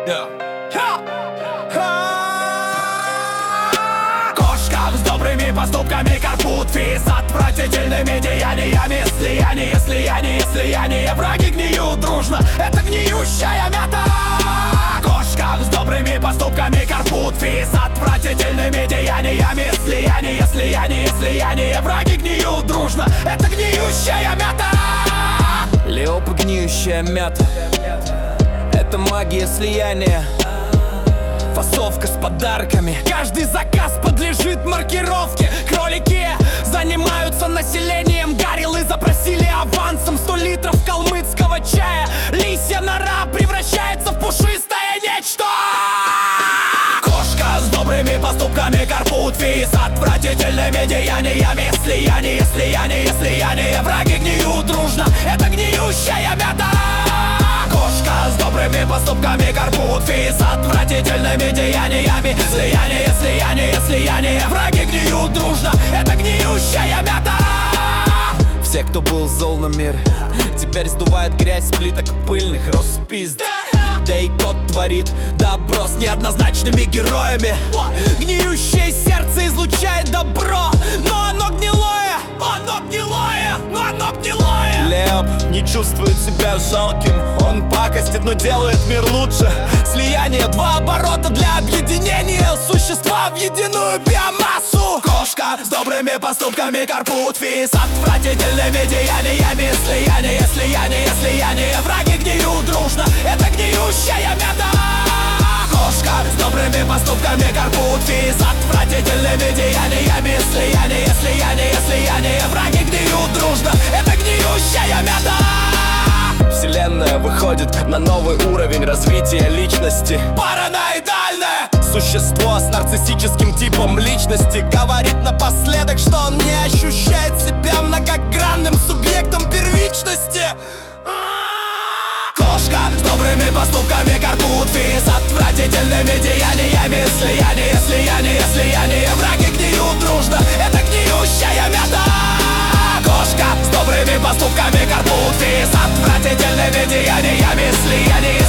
Кошка с добрыми поступками, карпутфи с отвратительными деяниями. Слияние, враги гниют дружно. Это гниющая мята. Кошка с добрыми поступками, карпутфи с отвратительными деяниями. Слияние, враги гниют дружно. Это гниющая мята. Леопа гниющая мята. Это магия слияния. Фасовка с подарками. Каждый заказ подлежит маркировке. Кролики занимаются населением. Гориллы запросили авансом 100 литров калмыцкого чая. Лисья нора превращается в пушистое нечто. Кошка с добрыми поступками, карпутфи с отвратительными деяниями. Слияние, враги гниют дружно. Это гниющая мята. Кошка с добрыми поступками, карпутфи с отвратительными деяниями. Слияние, враги гниют дружно. Это гниющая мята. Все, кто был зол на мир, теперь сдувает грязь с плиток пыльных роспизд. Да и кот творит добро с неоднозначными героями. Гниющее сердце излучает добро, но оно гнилое. Леоп не чувствует себя жалким. Он пакостит, но делает мир лучше. Слияние, 2 оборота для объединения существа в единую биомассу. Кошка с добрыми поступками, карпутфи с отвратительными деяниями. Слияние, враги гниют дружно. Это гниющая мята. Кошка с добрыми поступками, карпутфи с отвратительными деяниями. Слияние, враги гниют дружно. Это гниющая мята. Вселенная выходит на новый уровень развития личности. Параноидальное существо с нарциссическим типом личности говорит напоследок, что он не ощущает себя многогранным субъектом первичности. Кошка с добрыми поступками, карпутфи с отвратительными деяниями. Слияние, враги гниют дружно. Это гниющая мята. Кошка с добрыми поступками, карпутфи с отвратительными деяниями.